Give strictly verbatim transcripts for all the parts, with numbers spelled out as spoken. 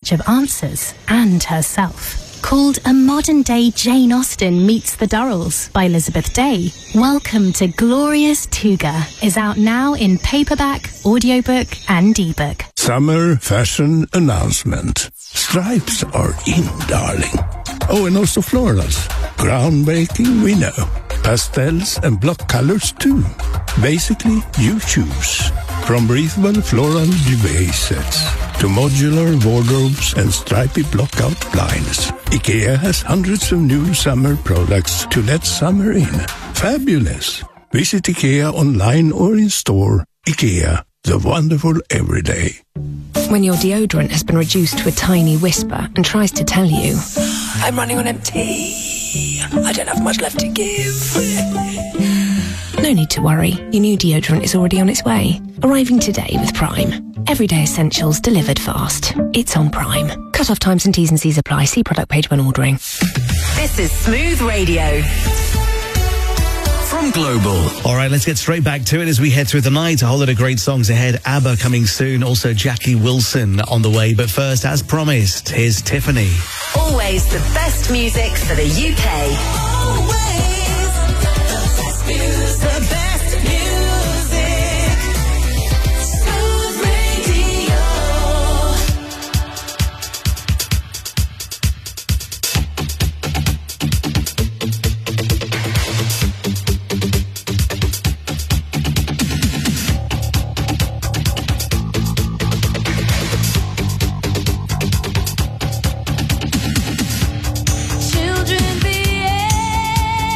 bunch of answers and herself. Called A Modern Day Jane Austen Meets the Durrells by Elizabeth Day, Welcome to Glorious Tuga is out now in paperback, audiobook and ebook. Summer fashion announcement. Stripes are in, darling. Oh, and also florals. Groundbreaking, we know. Pastels and block colors too. Basically, you choose. From breathable floral duvet sets to modular wardrobes and stripy block-out blinds, IKEA has hundreds of new summer products to let summer in. Fabulous! Visit IKEA online or in store. IKEA, the wonderful everyday. When your deodorant has been reduced to a tiny whisper and tries to tell you, I'm running on empty, I don't have much left to give. No need to worry, your new deodorant is already on its way. Arriving today with Prime. Everyday essentials delivered fast. It's on Prime. Cut-off times and T's and C's apply. See product page when ordering. This is Smooth Radio. From Global. All right, let's get straight back to it as we head through the night. A whole lot of great songs ahead. ABBA coming soon. Also Jackie Wilson on the way. But first, as promised, here's Tiffany. Always the best music for the U K. Always the best music. The best music. Smooth Radio. Children, the air.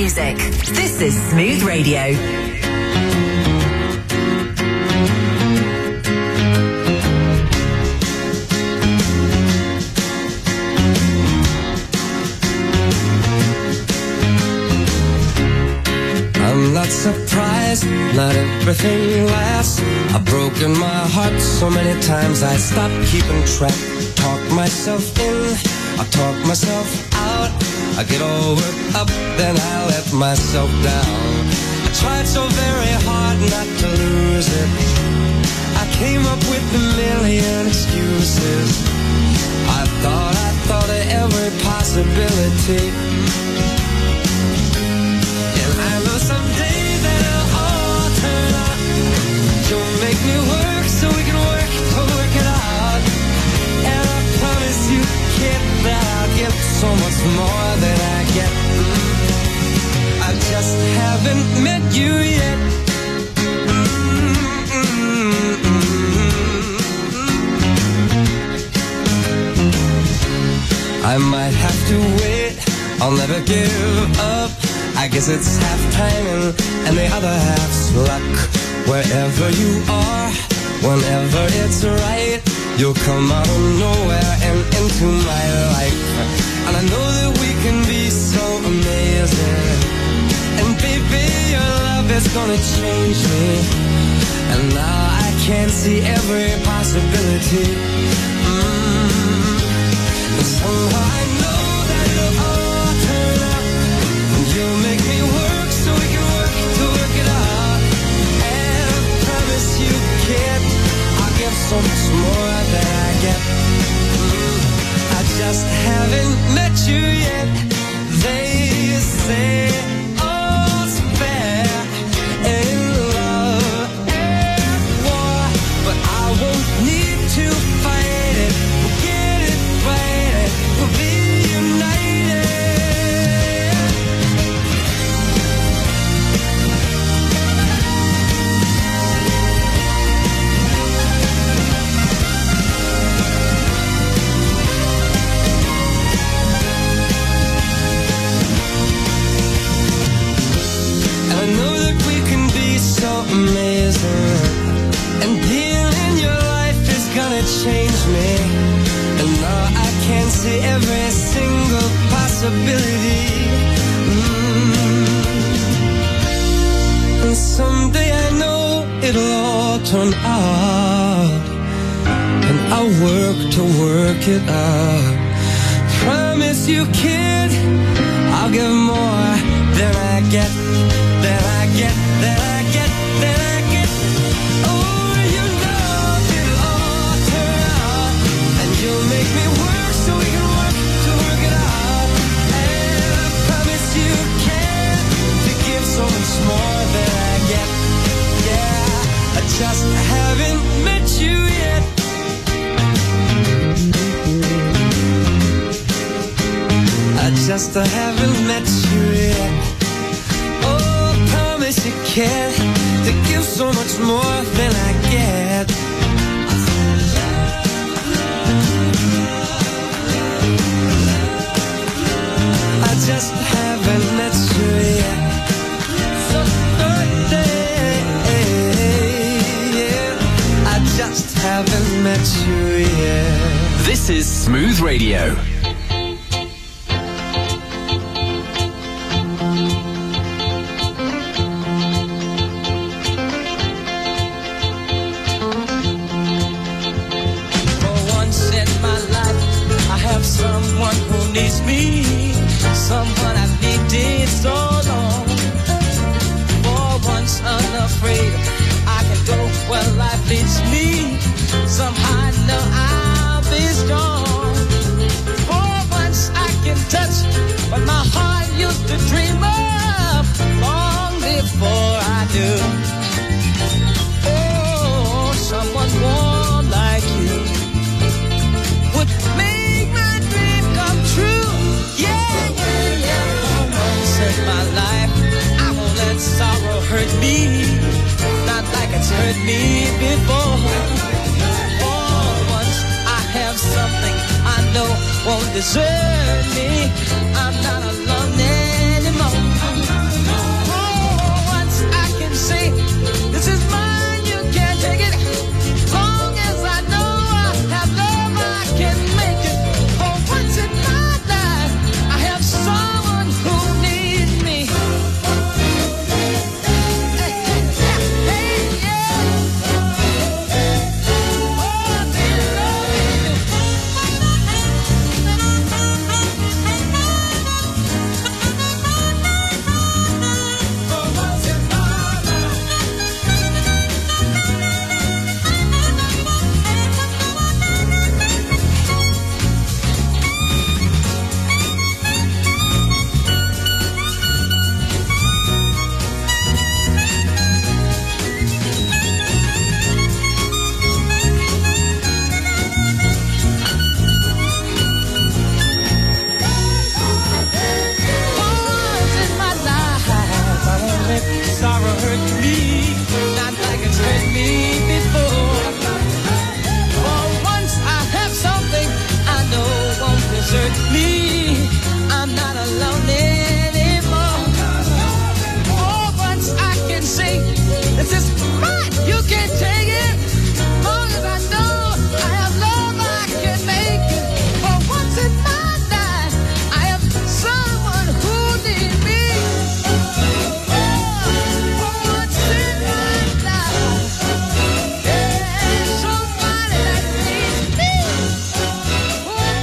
music. This is Smooth Radio. I'm not surprised, not everything lasts. I've broken my heart so many times I stopped keeping track. Talk myself in, I talk myself out. I get all worked up, then I let myself down. I tried so very hard not to lose it. I came up with a million excuses. I thought, I thought of every possibility. Someday that'll all turn out. You'll make me work so we can work to work it out. And I promise you, kid, that I'll give so much more than I get. I just haven't met you yet. I might have to wait, I'll never give up. I guess it's half timing and the other half's luck. Wherever you are, whenever it's right, you'll come out of nowhere and into my life. And I know that we can be so amazing. And baby, your love is gonna change me. And now I can see every possibility. Mm. And somehow I know that it'll all turn out. You'll make me work so we can work to work it out. And I promise you, kid, I'll give so much more than I get. Mm, I just haven't met you yet. They say all's fair in love and war, but I won't need to fight it. We'll get it right, we'll be united. So amazing, and being in your life is gonna change me. And now I can see every single possibility. Mm. And someday I know it'll all turn out, and I'll work to work it out. Promise you, kid, I'll give more than I get, than I get, than I get, than I get. Oh, you know it'll all turn out, and you'll make me work so we can work to work it out. And I promise you can to give so much more than I get. Yeah, I just haven't met you yet. I just haven't met you yet. Oh, promise you can to give so much more than I get. I just haven't met you yet. So birthday, yeah. I just haven't met you yet. This is Smooth Radio. Someone who needs me, someone I've needed so long. For once unafraid, I can go where life leads me. Somehow I know I'll be strong. For once I can touch what my heart used to dream of long before I do. Oh, someone warm like you would make my dream come true. Yeah, yeah, yeah. For once in my life, I won't let sorrow hurt me, not like it's hurt me before. For once I have something I know won't desert me. I'm not alone anymore.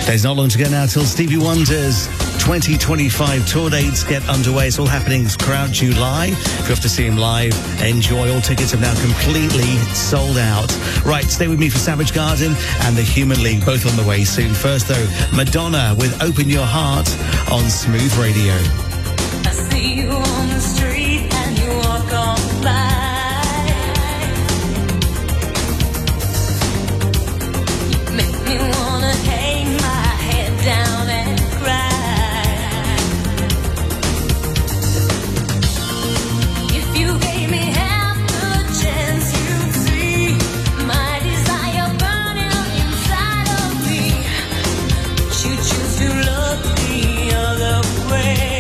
There's not long to go now till Stevie Wonder's twenty twenty-five tour dates get underway. It's all happening throughout July. If you have to see him live, enjoy. All tickets have now completely sold out. Right, stay with me for Savage Garden and the Human League, both on the way soon. First, though, Madonna with Open Your Heart on Smooth Radio. I see you on the street and you walk on by. You make me wanna hang my head down and cry. If you gave me half the chance, you'd see my desire burning inside of me. But you choose to look the other way.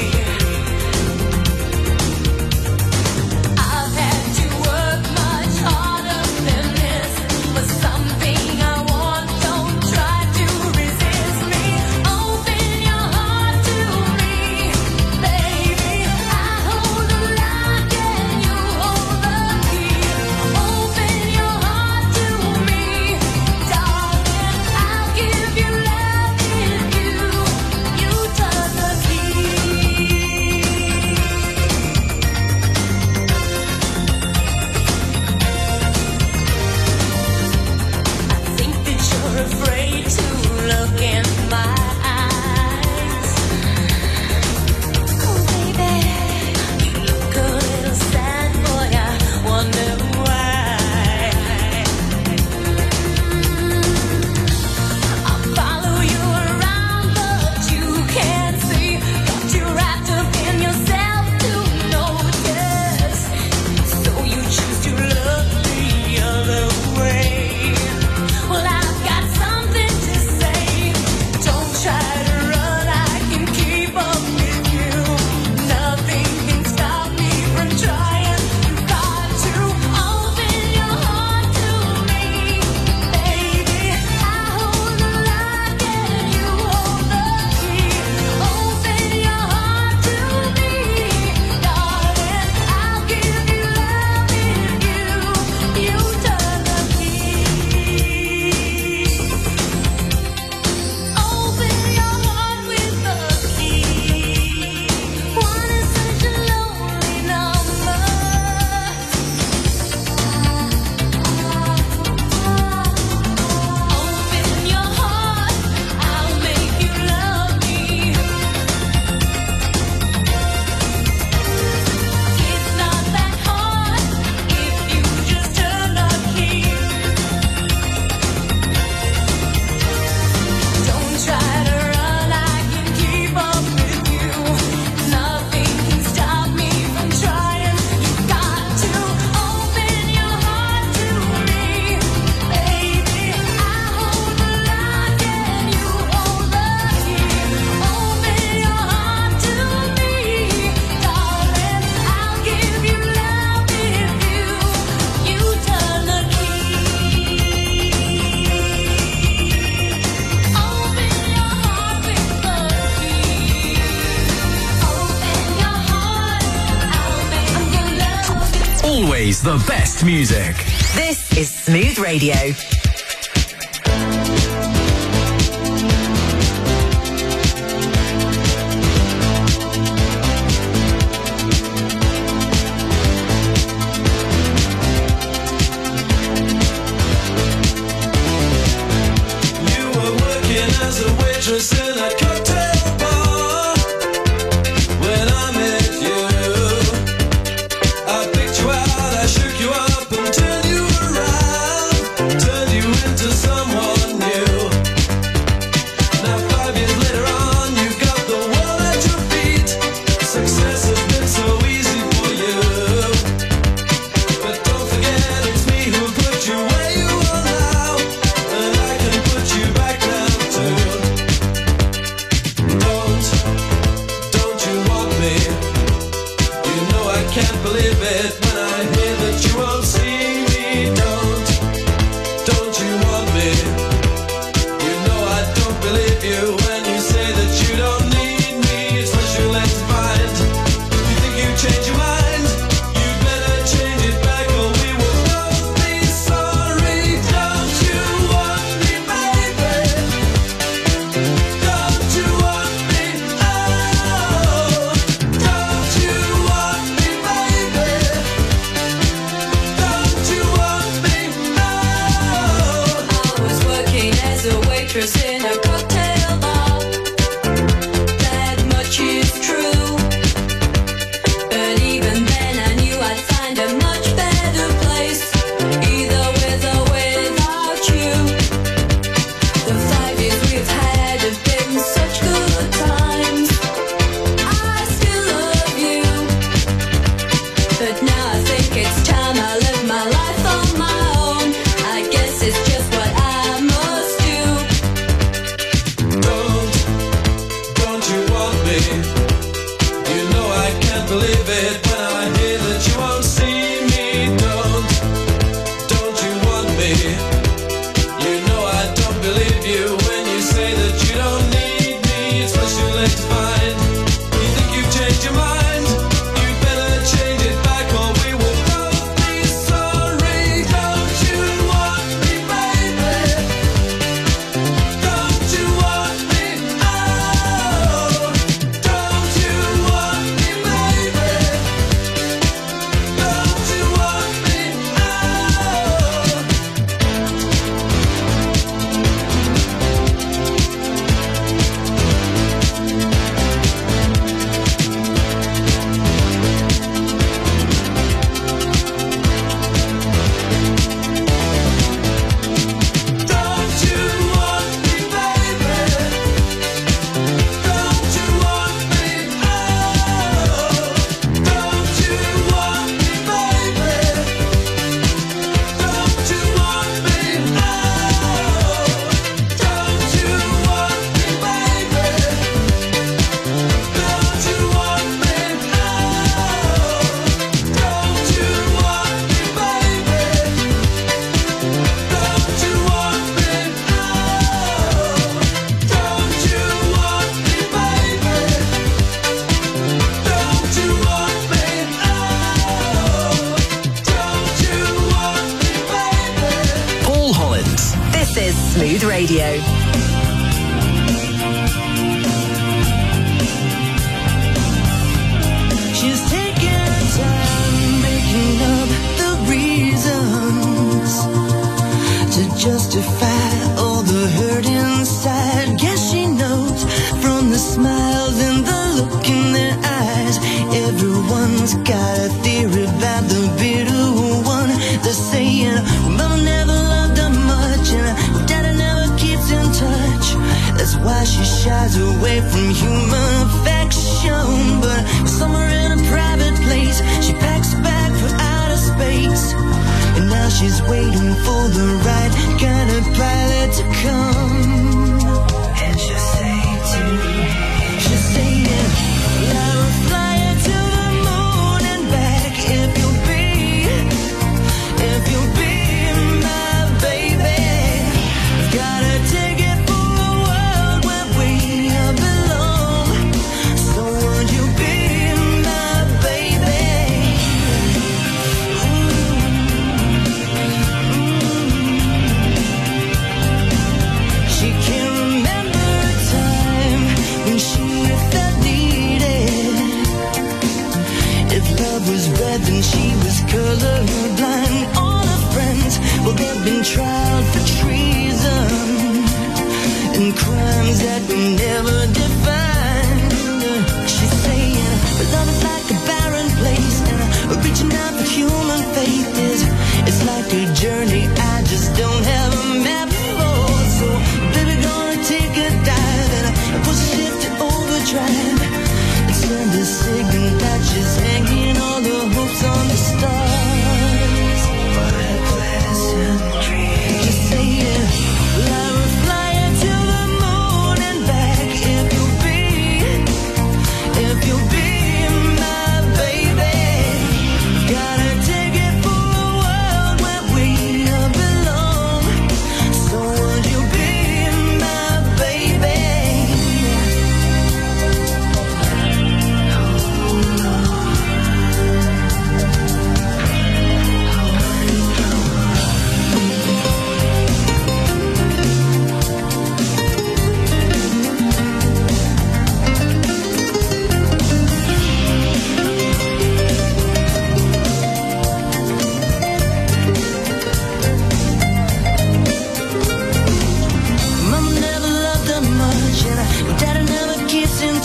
The best music. This is Smooth Radio. You were working as a waitress in a cocktail bar when I met you. I picked you out, I shook you up and turned you around, turned you into someone new. Now five years later on, you've got the world at your feet. Success has been so easy for you, but don't forget it's me who put you where you are now, and I can put you back down too. was a waitress in a cocktail bar. That much is true. But even then I knew I'd find a much better place, either with or without you. The five years we've had have been such good times. I still love you, but now I think it's time I live my life on my own. I guess it's just what I must do. Don't, don't you want me? You know I can't believe it when I hear that you won't see me. Don't, don't you want me? You know I don't believe you when you say that you don't need me. It's much too late to find. You think you've changed your mind? You better change it back or we will both be sorry. Don't you want me, baby? Don't you want me? Oh, don't you want me, baby? Don't you want me? Don't you want me, baby? Don't you want me? Oh, don't you want me, baby? Don't you want me? Oh, don't you want me, baby? Don't you want me? Oh, don't you want me, baby? Don't you want me? Oh, don't you want me, baby? Don't you want me? Oh, don't you want me, baby? Paul Hollins. This is Smooth Radio. She's taking her time making up the reasons to justify all the hurt inside. Guess she knows from the smiles and the look in their eyes. Everyone's got a theory about the bitter one. They're saying, well, Mama never loved her much and her Daddy never keeps in touch. That's why she shies away from human affection. But somewhere in a private place, she packs a bag for outer space. And now she's waiting for the right kind of pilot to come. And she'll say to me, she'll say, yeah, I will fly her to the moon and back if you'll be, if you'll be my baby. Gotta take it for a world where we belong. So would you be my baby? She can remember a time when she felt needed. If love was red, then she was colorblind. All her friends, well, they've been tried for treason and crimes that we never defined. She's saying, but love is like a barren place, and reaching out for human faith is, it's like a journey I just don't have a map for. So, baby, gonna take a dive and push a shift to overdrive and send a signal that she's hanging all the hopes on the stars. What a pleasant dream. She's saying, well, I will fly her to the moon and back if you'll be, if you'll be my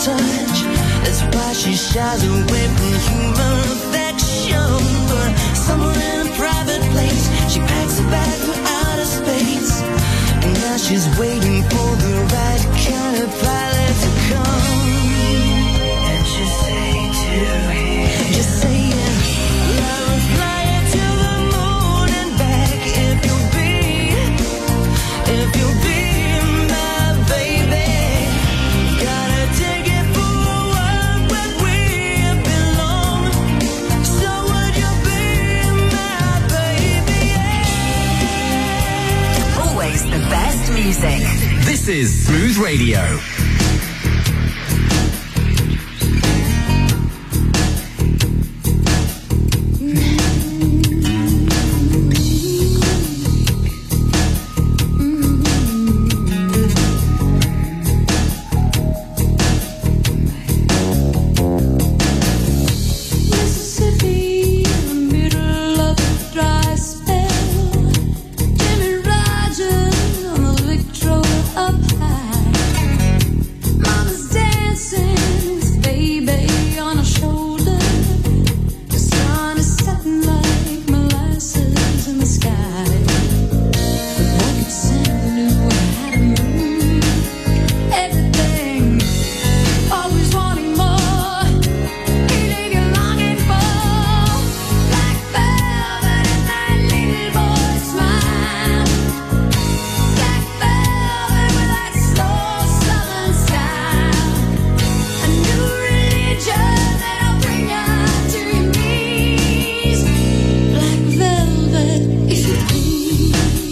touch. That's why she shies away from human affection. But somewhere in a private place, she packs a bag for outer space. And now she's waiting for the right kind of pilot to come. And she'll say to him, just say it, love will fly you to the moon and back if you'll be, if you'll be my baby. Gotta take it for a while where we belong. So would you be my baby? Yeah. Always the best music. This is Smooth Radio. Mississippi, in the middle of a dry spell. Jimmy Rogers on the Victrola up high. Mama's dancing with baby on her shoulder. The sun is setting like molasses in the sky. One could send knew how to move everything, always wanting more. Eating and longing for black velvet and that little boy's smile. Black velvet with that slow southern style. A new religion that'll bring you to your knees. Black velvet, if you please.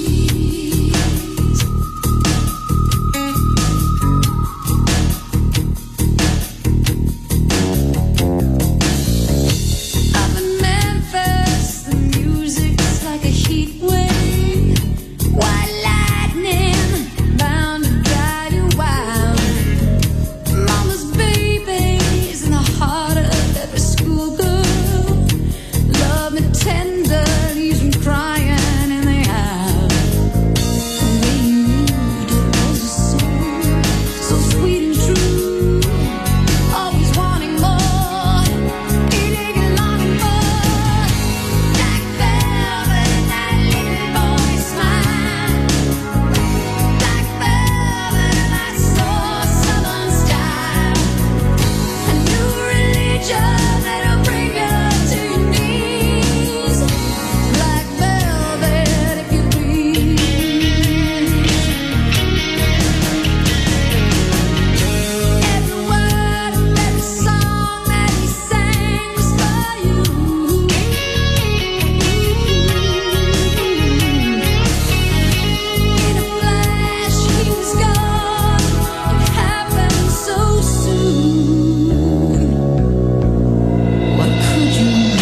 Up in Memphis, the music's like a heat wave. White lightning, bound to drive you wild. Mama's baby's in the heart of every schoolgirl. Love me tender, leaves me crying in the aisle. The way you moved it was a song, so sweet and true. Always wanting more, eating and longing for black velvet and that little boy's smile. Black velvet and that slow southern style. A new religion that'll bring you to your knees. Black velvet, if you please. Every word of every song that he sang was for you. In a flash, he was gone. It happened so soon. What could you do?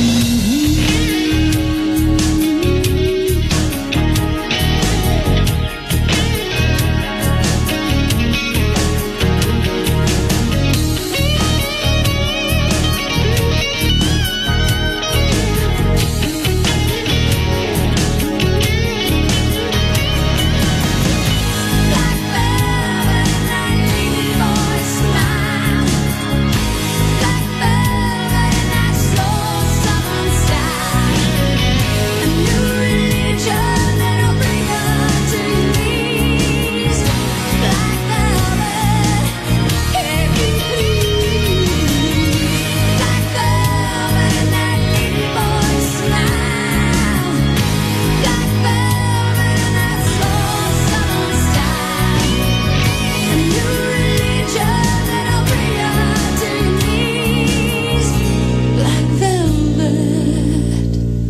Black velvet and that little boy's smile. Black velvet and that slow southern style. A new religion that'll bring you to your knees. Black velvet, if you please. Black velvet and that little boy's smile. Black velvet and that slow southern style. A new religion that'll bring you to your knees. Black velvet,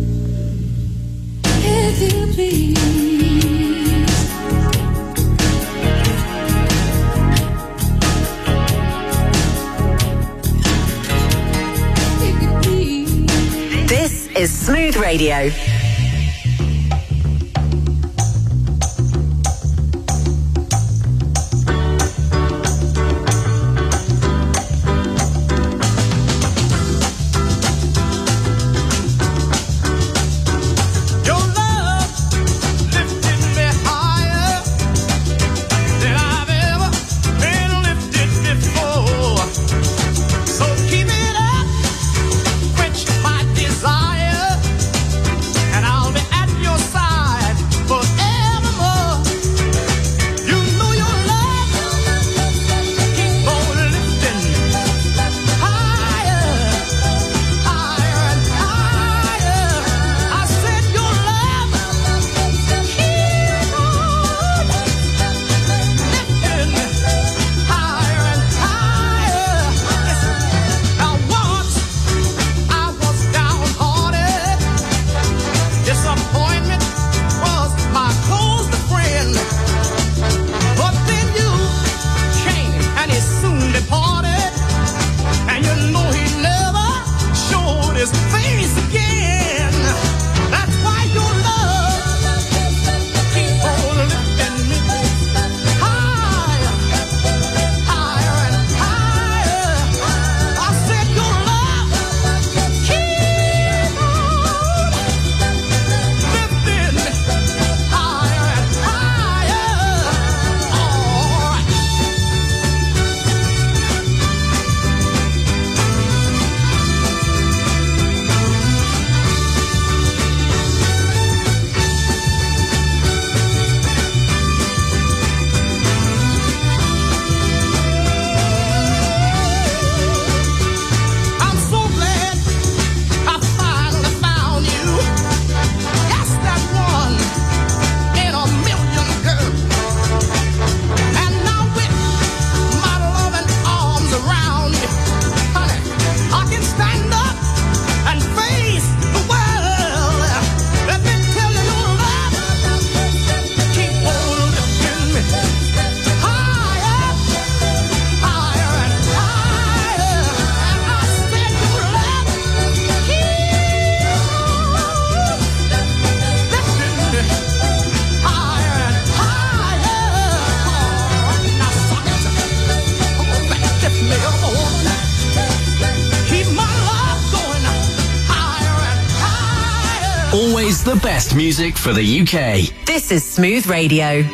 if you please. If you please. This is Smooth Radio. Your love lifted me higher than I've ever been lifted before. best music for the U K. This is Smooth Radio.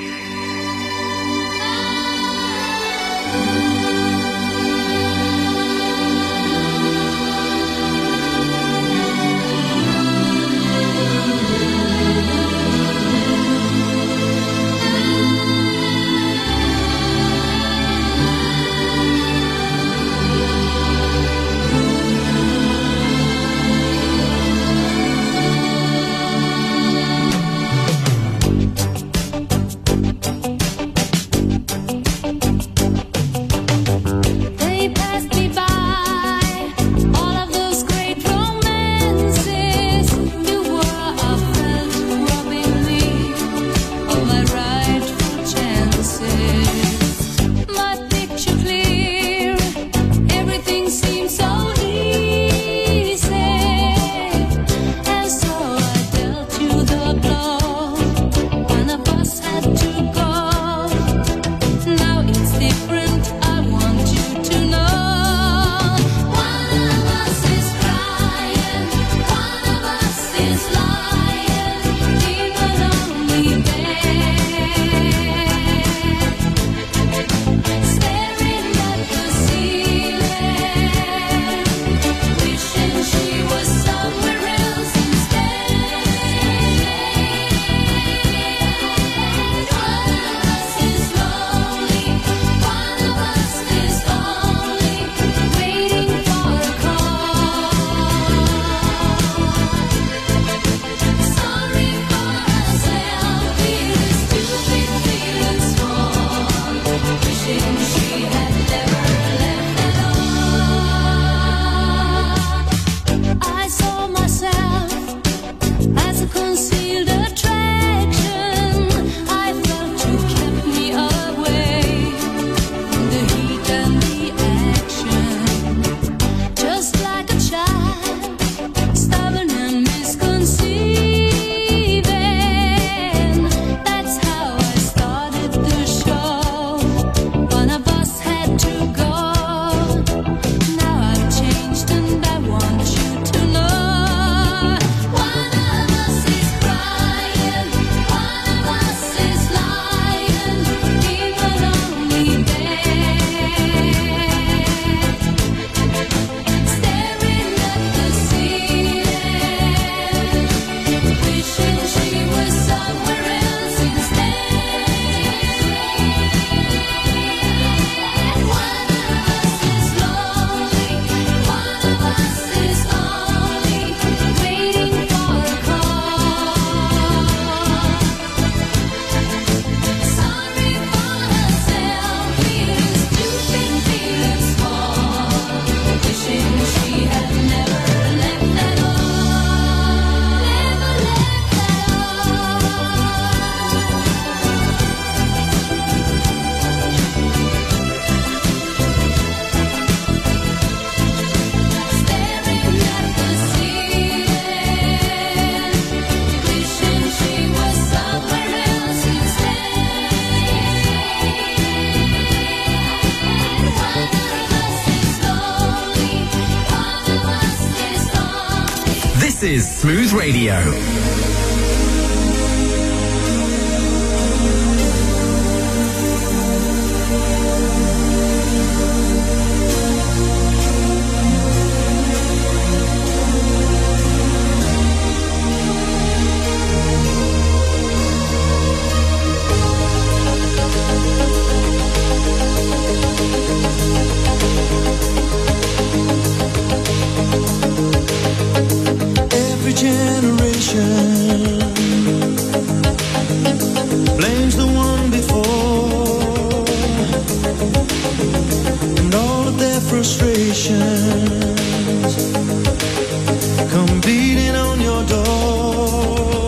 This is Smooth Radio. blames the one before, and all of their frustrations come beating on your door.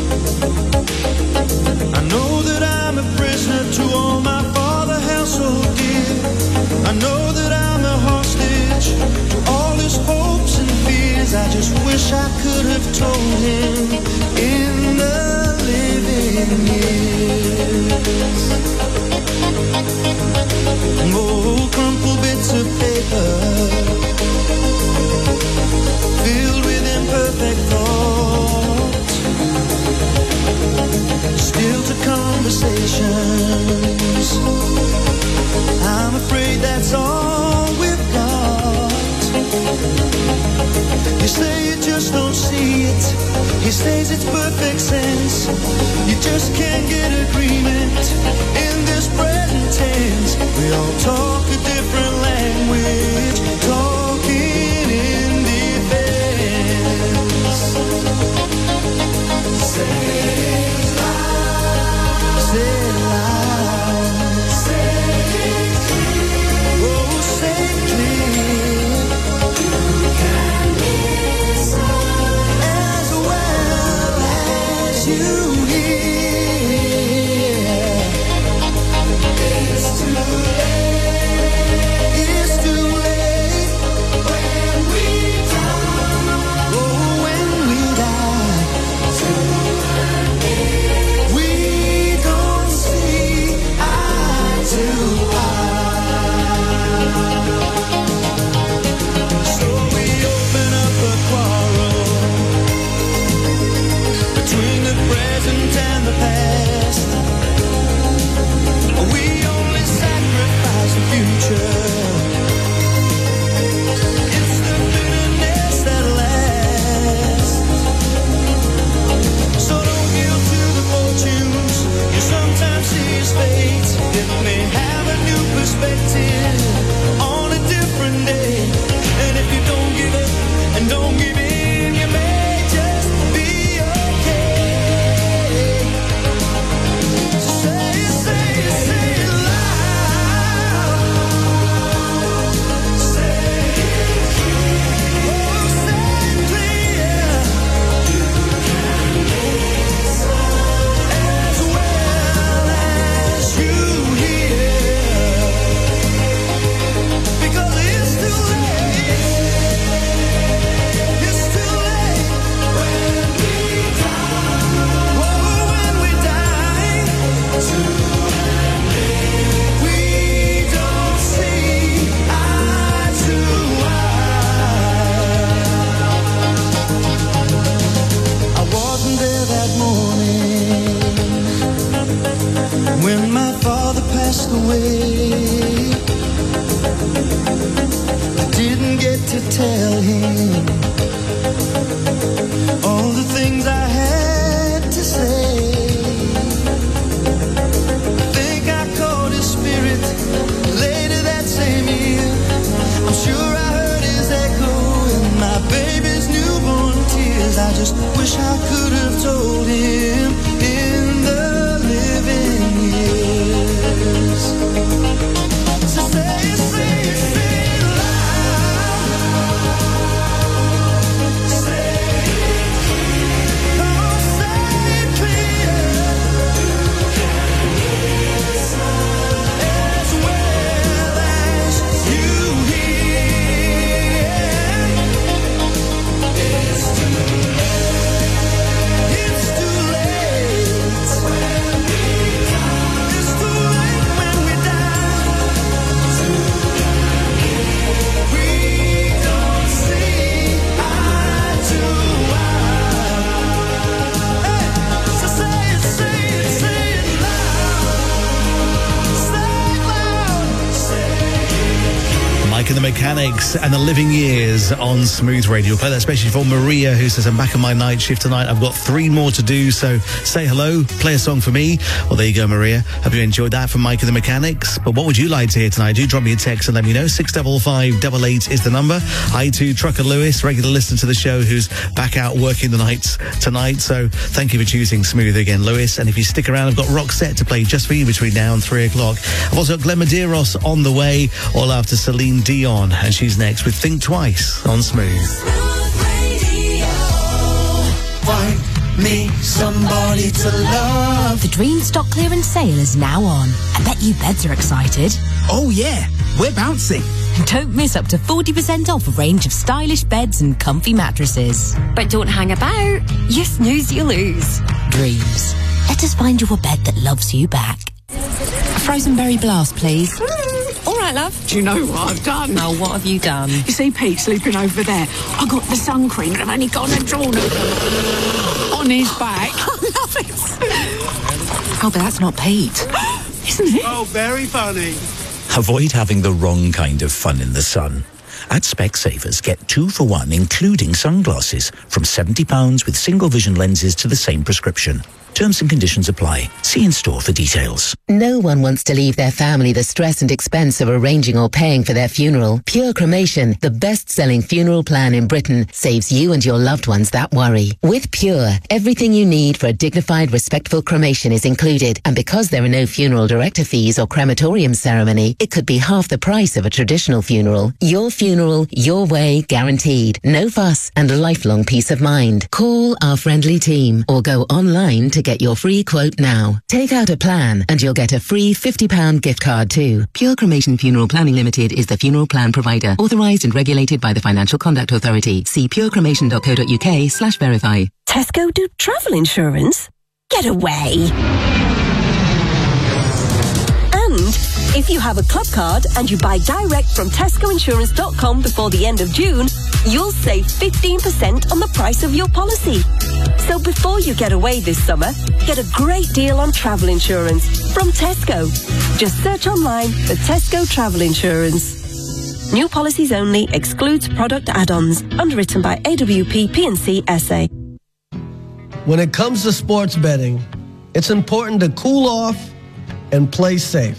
I know that I'm a prisoner to all my father held so dear. I know that I'm a hostage to all his hopes and fears. I just wish I could have told him in the living years. Oh, crumpled bits of paper filled with imperfect thoughts, passed away. I didn't get to tell him all the things I had to say. I think I caught his spirit later that same year. I'm sure I heard his echo in my baby's newborn tears. I just wish I could have told him in the living years. So say it, say it, say it loud. Say it, oh, say it clear. As well as you hear. It's too late. It's too late. It's too late when we die. We don't see eye to eye. Hey, so say it, say it, say it loud. Say it loud. Say it. Mike and the Mechanics and the Living Years on Smooth Radio. We'll play that especially for Maria, who says, I'm back on my night shift tonight. I've got three more to do, so say hello, play a song for me. Well, there you go, Maria. Hope you enjoyed that from Mike and the Mechanics. But what would you like to hear tonight? Do drop me a text and let me know. six five five eight eight is the number. Hi to Trucker Lewis, regular listener to the show, who's back out working the nights tonight. So thank you for choosing Smooth again, Lewis. And if you stick around, I've got Roxette to play just for you between now and three o'clock. I've also got Glenn Medeiros on the way, all after Celine Dion. And she's next with Think Twice on Smooth. Find me somebody to love. The Dream stock clearance sale is now on. I bet you beds are excited. Oh yeah, we're bouncing. Don't miss up to forty percent off a range of stylish beds and comfy mattresses. But don't hang about. You snooze, you lose. Dreams. Let us find you a bed that loves you back. A frozen berry blast, please. All right, love. Do you know what I've done? Oh, what have you done? You see Pete sleeping over there? I got the sun cream and I've only gone and drawn it on his back. I love it. Oh, but that's not Pete. Isn't it? Oh, very funny. Avoid having the wrong kind of fun in the sun. At Specsavers, get two for one, including sunglasses, from seventy pounds with single vision lenses to the same prescription. Terms and conditions apply. See in store for details. No one wants to leave their family the stress and expense of arranging or paying for their funeral. Pure Cremation, the best-selling funeral plan in Britain, saves you and your loved ones that worry. With Pure, everything you need for a dignified, respectful cremation is included. And because there are no funeral director fees or crematorium ceremony, it could be half the price of a traditional funeral. Your funeral, your way, guaranteed. No fuss and lifelong peace of mind. Call our friendly team or go online to get your free quote now. Take out a plan and you'll get a free fifty pound gift card too. Pure Cremation Funeral Planning Limited is the funeral plan provider, authorised and regulated by the Financial Conduct Authority. See purecremation.co.uk slash verify. Tesco do travel insurance? Get away! And if you have a club card and you buy direct from tesco insurance dot com before the end of June, you'll save fifteen percent on the price of your policy. So before you get away this summer, get a great deal on travel insurance from Tesco. Just search online for Tesco Travel Insurance. New policies only, excludes product add-ons. Underwritten by A W P P and C S A. When it comes to sports betting, it's important to cool off and play safe.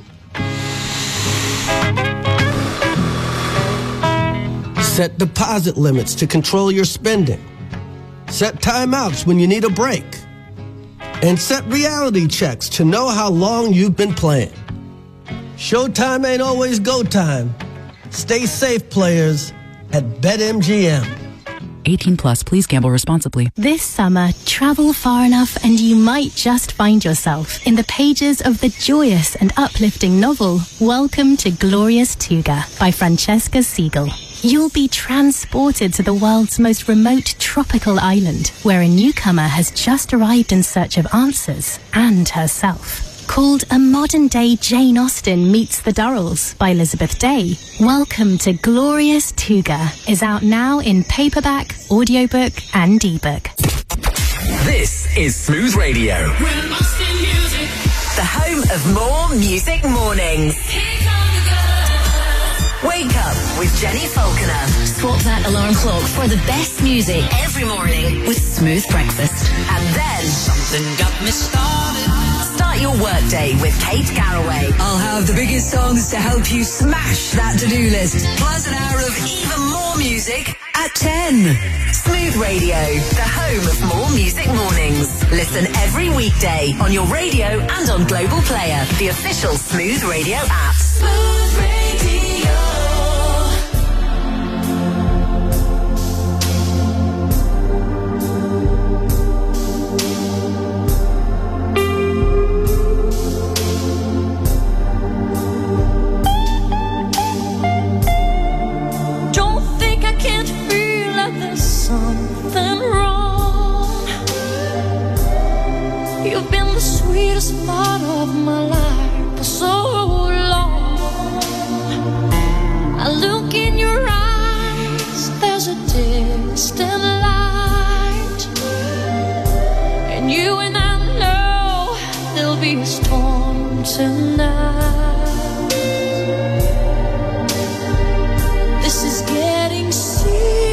Set deposit limits to control your spending. Set timeouts when you need a break. And set reality checks to know how long you've been playing. Showtime ain't always go time. Stay safe, players, at BetMGM. eighteen plus, please gamble responsibly. This summer, travel far enough and you might just find yourself in the pages of the joyous and uplifting novel, Welcome to Glorious Tuga by Francesca Siegel. You'll be transported to the world's most remote tropical island, where a newcomer has just arrived in search of answers and herself. Called A Modern-Day Jane Austen Meets the Durrells by Elizabeth Day, Welcome to Glorious Tuga is out now in paperback, audiobook and ebook. This is Smooth Radio. The home home of more music mornings. Wake up with Jenny Falconer. Swap that alarm clock for the best music Every morning with Smooth Breakfast. And then something got me started. Start your workday with Kate Garraway. I'll have the biggest songs to help you smash that to-do list. Plus an hour of even more music at ten. Smooth Radio, the home of more music mornings. Listen every weekday on your radio and on Global Player, the official Smooth Radio app. Smooth Radio. Something wrong. You've been the sweetest part of my life for so long. I look in your eyes, there's a distant light, and you and I know there'll be a storm tonight. This is getting serious.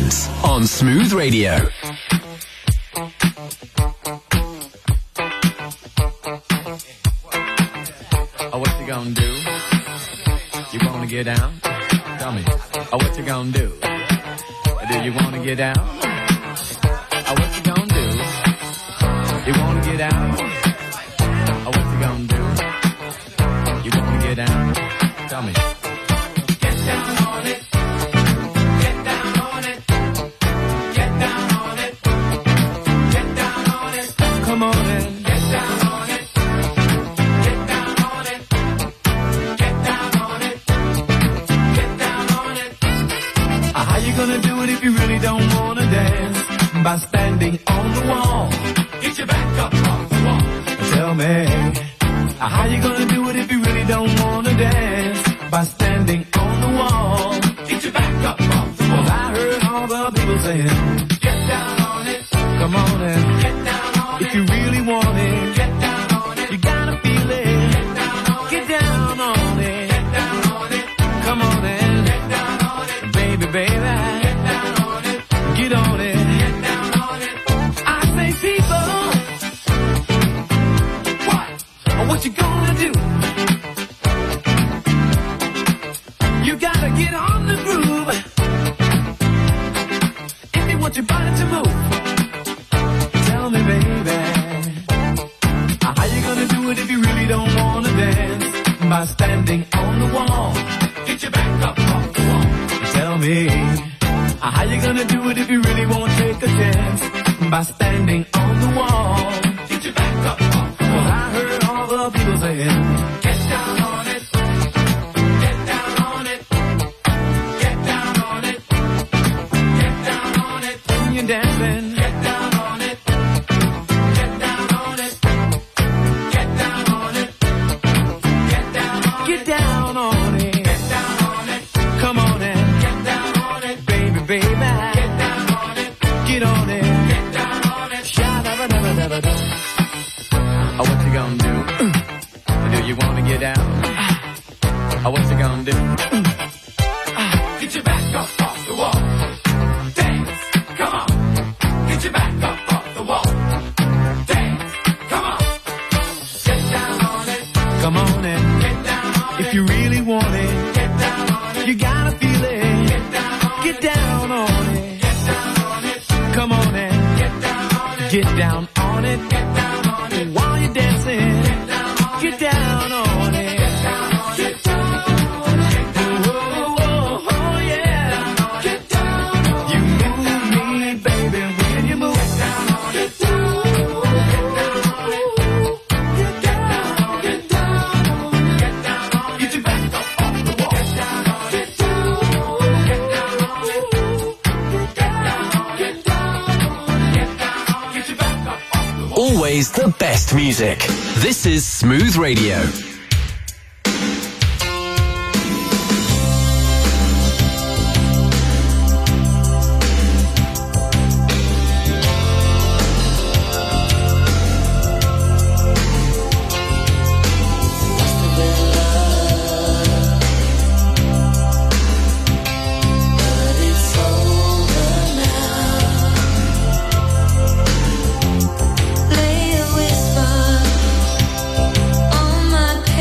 On Smooth Radio. gonna do? You wanna get down? Tell me, oh, what you gonna do? Do you wanna get down? Oh, what you gonna do? You wanna get down? Oh, what you gonna do? You wanna get down? Tell me. Get down on it. Get down on it. Get down on it. Get down on it. Come on in. Get down on it. Get down on it. Get down on it. Get down on it. How you gonna do it if you really don't wanna dance? By standing on the wall. Get your back up off the wall. Tell me, how you gonna do it if you really don't wanna dance? By standing on the wall. Get your back up off the wall. I heard all the people saying, get down on it. Come on and get down on it. If you really want it, get down on it. You gotta feel it. Get down on it. Get down on it. Get down on it. Come on and get down on it. Baby, baby. Get down on it. Get on it. Get down on it. I say, people, what? What you gonna do? You gotta get on the groove if you want your body to move. Tell me, baby, how you gonna do it if you really don't wanna dance? By standing on the wall. Get your back up off the wall. Tell me, how you gonna do it if you really won't take a chance? By standing on the wall. Get your back up off the wall. I heard all the people saying, get down on it. Get down on it. Get down on it. Get down on it. When you're dancing. Get down on it. Get down on it. Get down on it. Get down on it. Get down on it. Get down on it. Come on and get down on it. Baby, baby. Get down on it. Get on it. Get down on it. Sha-da-ba-da-ba-da-ba-da. Oh, what you gonna do? Do you wanna get down? Oh, what you gonna do? Get your back up off the wall. Dance, come on. Get your back up off the wall. Dance, come on. Get down on it. Come on and get down on it. If you really want it, get down on it. You gotta feel it. Get down on it. Get down on it. Get down on it. Come on and get down on it. Get down on it. Get down on it. While you're dancing, get down on it. Get down on it. Get down on it. Get down on it. Oh, oh, oh, yeah. Get down on it. You move me, baby, when you move. Get down on it. Get down on it. Get down on it. Get down on it. Get down on it. Get your back up off the wall. Get down on it. Get down on it. Get down on it. Get down on it. Get down on it. Get down on it. Get your back up off the wall. Always the best music. This is Smooth Radio. Lay a whisper on my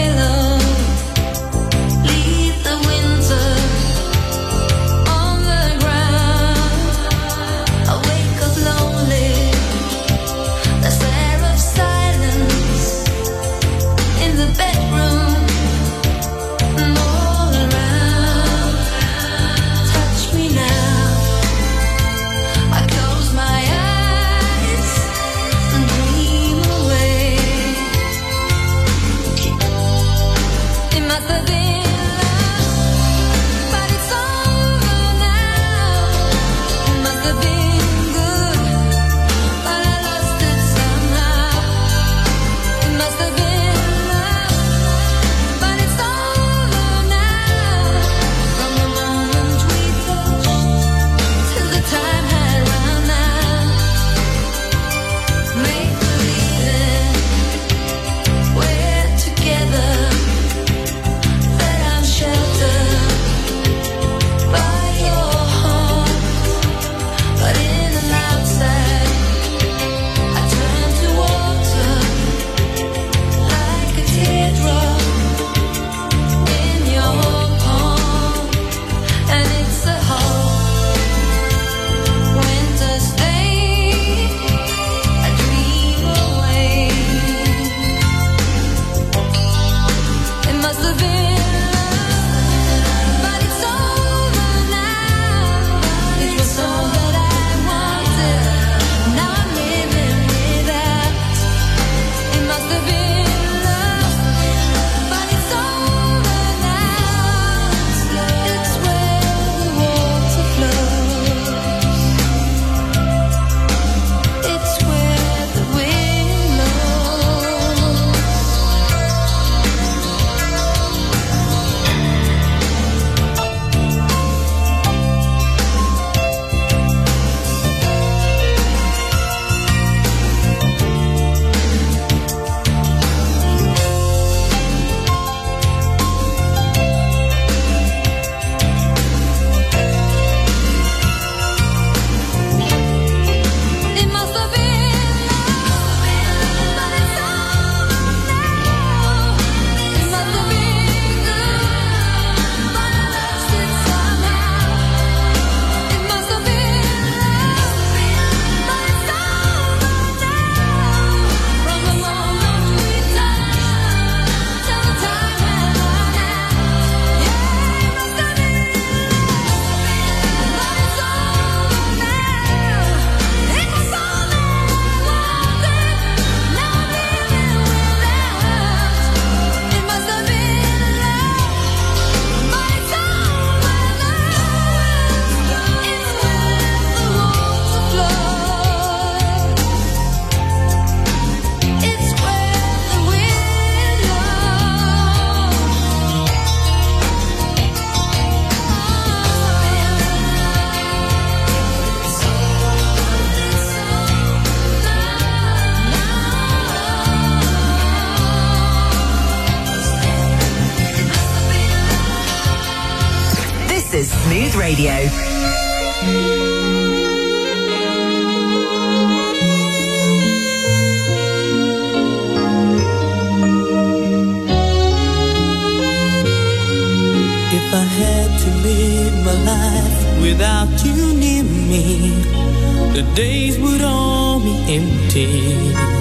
Smooth Radio. If I had to live my life without you near me, the days would all be empty.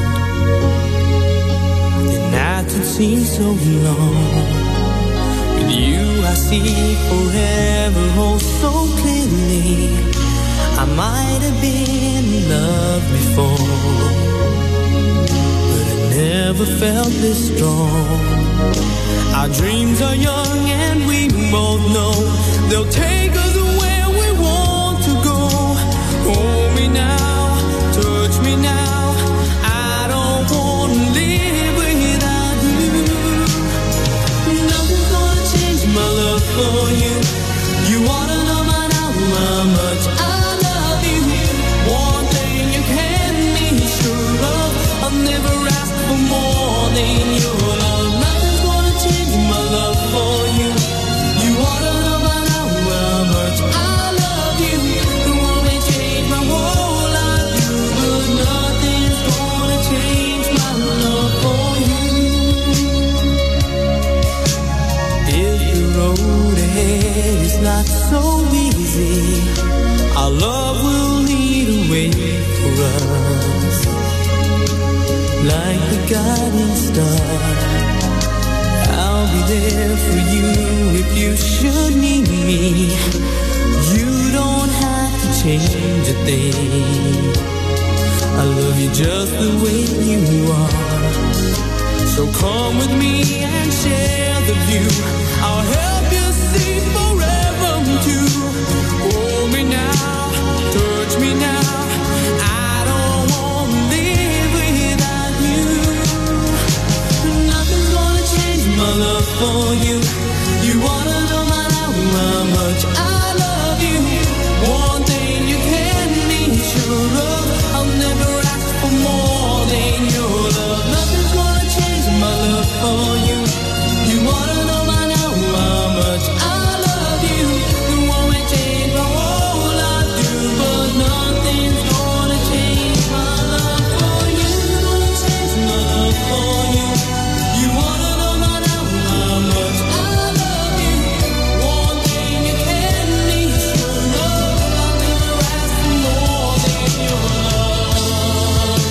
The nights would seem so long. With you I see forever oh so clearly. I might have been in love before, but I never felt this strong. Our dreams are young and we both know they'll take us where we want to go. Hold me now, touch me now, I don't want to live without you. Nothing's gonna change my love for you. You wanna know by now how much I love you. One thing you can be sure of, I've never asked for more than your love. Nothing's gonna change my love for you. You wanna know by now how much I love you. The one may change my whole life, but nothing's gonna change my love for you. If the road ahead is not so easy, our love will lead a way for us, like the guiding star. I'll be there for you if you should need me. You don't have to change a thing. I love you just the way you are. So come with me and share the view. I'll help you see forever too. Hold me now, touch me now. I don't want to live without you. Nothing's gonna change my love for you. You wanna know by now how much I love you. One thing you can be sure of, I'll never ask for more than your love. Nothing's gonna change my love for you. You wanna know by now how much I love you. The one may change my whole life too, but nothing's gonna change my love for you. Gonna change my love for you. You wanna know by now how much I love you. One thing you can be sure of, I'll never ask for more than your love.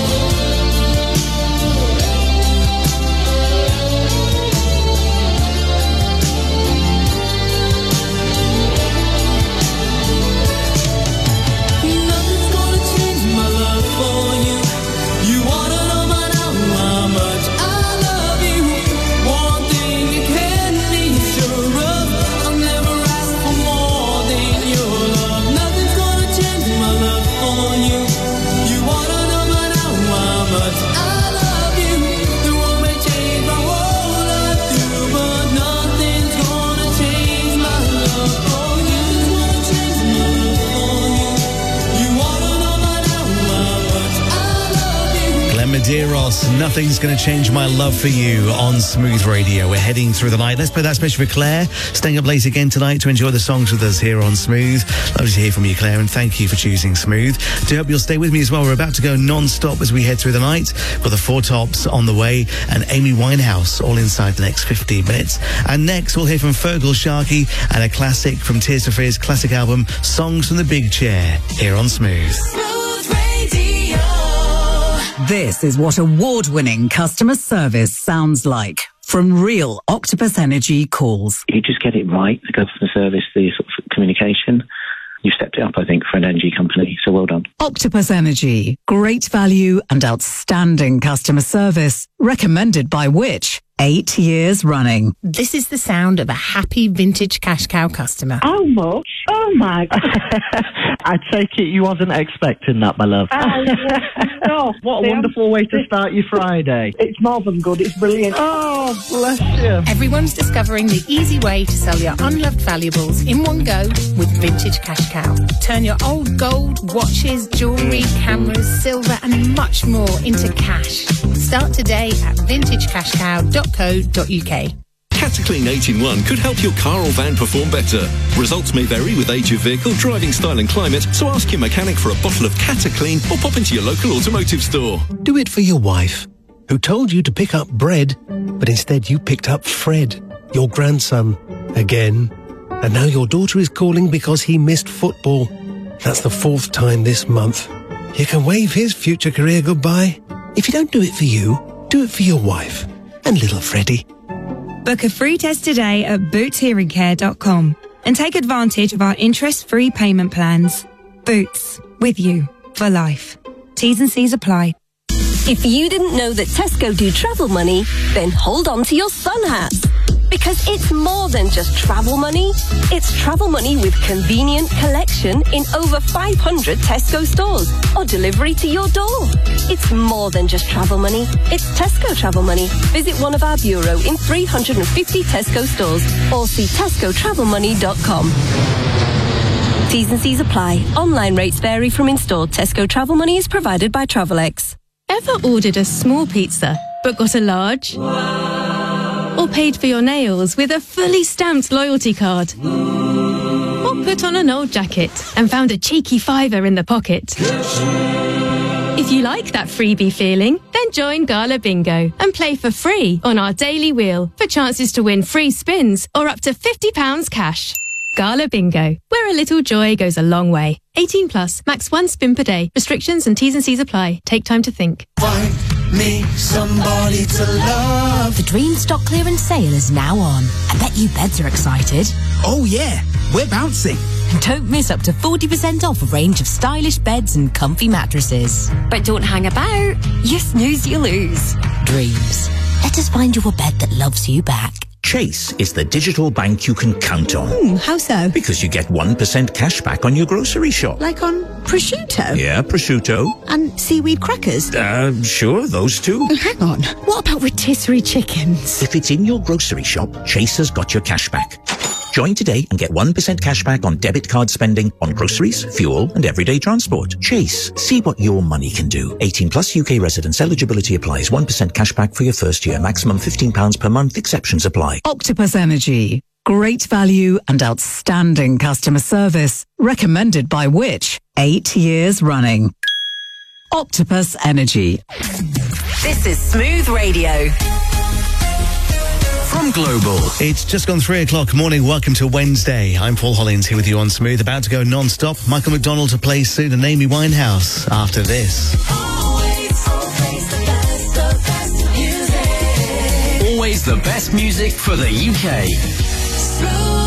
Nothing's gonna change my love for you. You wanna know by now how much I love you. One thing you can be sure of, I'll never ask for more than your love. Nothing's gonna change my love for you. You wanna know by now how much I love you. The one may change my whole life too, but nothing's gonna change my love for you. Gonna change my love for you. You wanna know by now how much I love you. Glenn Medeiros, Nothing's Gonna Change My Love for You on Smooth Radio. We're heading through the night. Let's play that special for Claire, staying up late again tonight to enjoy the songs with us here on Smooth. Lovely to hear from you, Claire, and thank you for choosing Smooth. Do hope you'll stay with me as well. We're about to go non-stop as we head through the night. Got the Four Tops on the way and Amy Winehouse all inside the next fifteen minutes. And next we'll hear from Fergal Sharkey and a classic from Tears for Fears' classic album, Songs from the Big Chair, here on Smooth. This is what award-winning customer service sounds like from real Octopus Energy calls. You just get it right, the customer service, the sort of communication. You stepped it up, I think, for an energy company, so well done. Octopus Energy. Great value and outstanding customer service. Recommended by which? Eight years running. This is the sound of a happy vintage cash cow customer. How much? Oh my God. I take it you wasn't expecting that, my love. Oh, no. What a wonderful way to start your Friday. It's more than good, it's brilliant. Oh, bless you. Everyone's discovering the easy way to sell your unloved valuables in one go with Vintage Cash Cow. Turn your old gold, watches, jewellery, cameras, silver and much more into cash. Start today at vintage cash cow dot co dot uk. Catch Cataclean eight in one could help your car or van perform better. Results may vary with age of vehicle, driving style and climate, so ask your mechanic for a bottle of Cataclean or pop into your local automotive store. Do it for your wife, who told you to pick up bread, but instead you picked up Fred, your grandson, again. And now your daughter is calling because he missed football. That's the fourth time this month. You can wave his future career goodbye. If you don't do it for you, do it for your wife and little Freddie. Book a free test today at boots hearing care dot com and take advantage of our interest-free payment plans. Boots, with you for life. T's and C's apply. If you didn't know that Tesco do travel money, then hold on to your sun hats. Because it's more than just travel money. It's travel money with convenient collection in over five hundred Tesco stores or delivery to your door. It's more than just travel money. It's Tesco travel money. Visit one of our bureau in three hundred fifty Tesco stores or see tesco travel money dot com. T's and C's apply. Online rates vary from in-store. Tesco travel money is provided by Travelex. Ever ordered a small pizza but got a large? Or paid for your nails with a fully stamped loyalty card? Or put on an old jacket and found a cheeky fiver in the pocket? If you like that freebie feeling, then join Gala Bingo and play for free on our daily wheel for chances to win free spins or up to fifty pounds cash. Gala Bingo, where a little joy goes a long way. eighteen plus, max one spin per day. Restrictions and T's and C's apply. Take time to think. Find me somebody to love. The Dream stock clearance sale is now on. I bet you beds are excited. Oh yeah, we're bouncing. Don't miss up to forty percent off a range of stylish beds and comfy mattresses. But don't hang about. You snooze, you lose. Dreams. Let us find you a bed that loves you back. Chase is the digital bank you can count on. Hmm, how so? Because you get one percent cash back on your grocery shop. Like on prosciutto? Yeah, prosciutto. And seaweed crackers? Uh, sure, those two. Oh, hang on. What about rotisserie chickens? If it's in your grocery shop, Chase has got your cash back. Join today and get one percent cash back on debit card spending on groceries, fuel and everyday transport. Chase. See what your money can do. eighteen plus U K residents. Eligibility applies. one percent cash back for your first year. Maximum fifteen pounds per month. Exceptions apply. Octopus Energy. Great value and outstanding customer service. Recommended by Which? Eight years running. Octopus Energy. This is Smooth Radio. From Global. It's just gone three o'clock morning. Welcome to Wednesday. I'm Paul Hollins here with you on Smooth. About to go non-stop. Michael McDonald to play soon and Amy Winehouse after this. Always, always the best, the best music. Always the best music for the U K. Smooth.